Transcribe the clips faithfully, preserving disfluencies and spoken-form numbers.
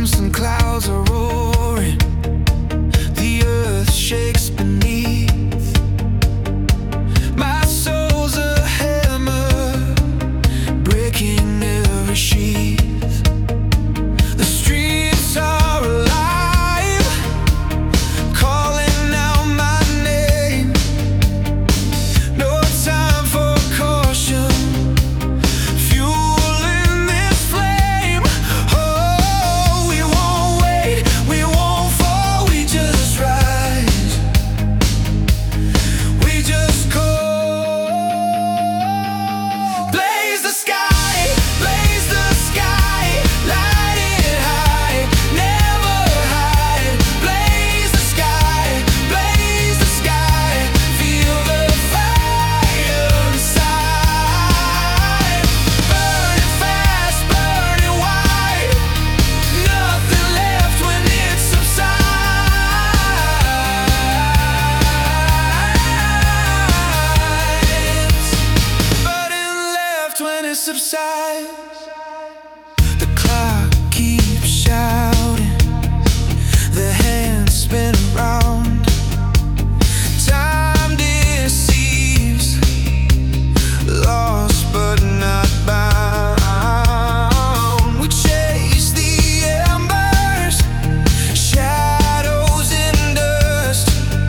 storms and clouds are roaring. The earth shakes beneath. My soul's a hammer, breaking every sheath. The streets are alive, calling out my name. No time for caution, fueling this flame. Oh, we won't wait, we won't fall, we just rise. We just go. Blaze the sky, blaze the sky, light it high, never hide. Blaze the sky, blaze the sky, feel the fire inside. Burn it fast, burn it wide, nothing left when it subsides. Burden left when it subsides. The clock keeps shouting, the hands spin around. Time deceives, lost but not bound. We chase the embers, shadows in dust,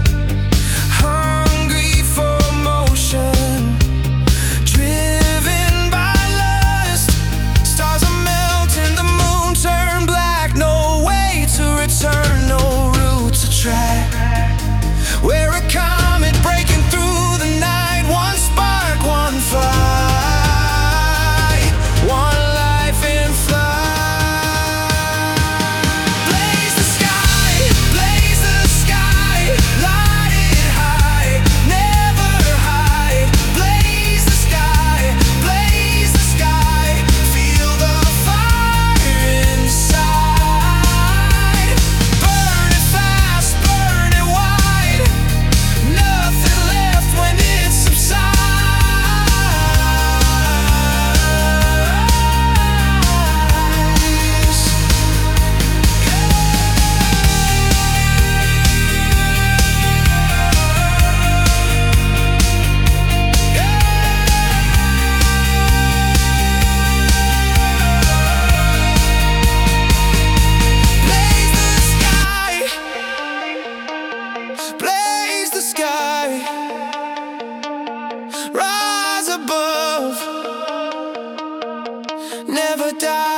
hungry for motion, driven by lust. Stars are melting, the moon turned black. No way to return, no route to track. We're a comet breaking through the night. One spark, one flight, one life in flight. Blaze the sky, blaze the sky, light it high, never hide. Blaze the sky, blaze the sky, feel the fire inside. Burn it fast, burn it wide, nothing left when it subsides. Blaze the sky, blaze the sky, rise above, never die.